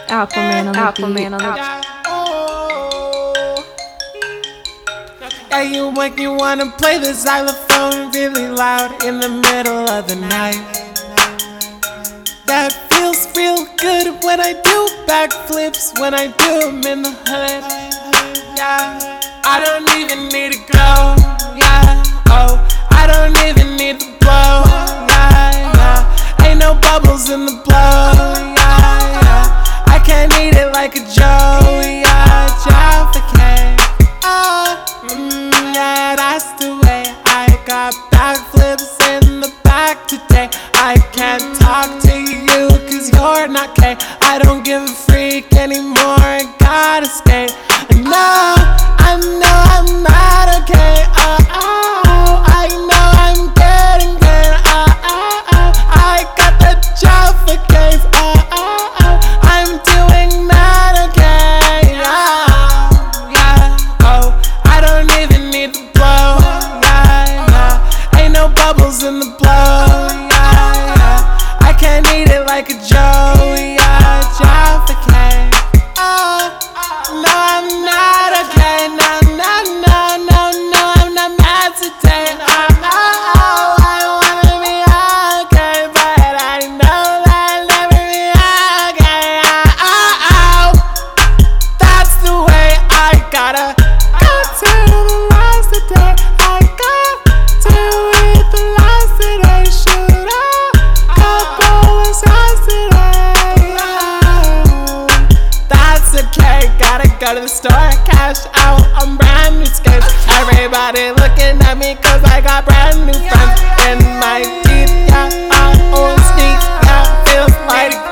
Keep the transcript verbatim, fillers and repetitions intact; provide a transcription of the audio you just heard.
Aquaman on the Aquaman on the Yeah, you make me wanna play the xylophone really loud in the middle of the night. That feels real good when I do backflips, when I do them in the hood. Yeah, I don't even need to go. Yeah, oh, I don't even need to blow. Yeah, yeah, ain't no bubbles in the blow. Yeah, yeah, I can't eat it like a Joe. Yeah, Jaffa. Oh, mm, yeah, that's the way. I got backflips in the back today. I can't talk to you cause you're not K. I don't give a freak anymore, I gotta skate. I know, I know I'm not okay. Oh, oh, I know I'm getting good. Oh, oh, oh, I got the Jaffa case. Oh, oh, oh, I'm doing not okay. Oh, yeah, oh, I don't even need to blow. Yeah, yeah, ain't no bubbles in the blow. Yeah, yeah, I can't eat it like a Joe. Yeah, Jaffa cake. Oh, no, I'm not okay. No, no, no, no, no, I'm not mad today. Oh, oh, oh, I wanna be okay, but I know that I'll never be okay. Oh, oh, that's the way I gotta go to the last today. I got to eat the last today. Should I couple of songs today? Oh, that's okay, gotta go to the store, cash out on brand new skates. Everybody looking at me cause I got brand new friends in my teeth. Yeah, I own sneaks, yeah, feels like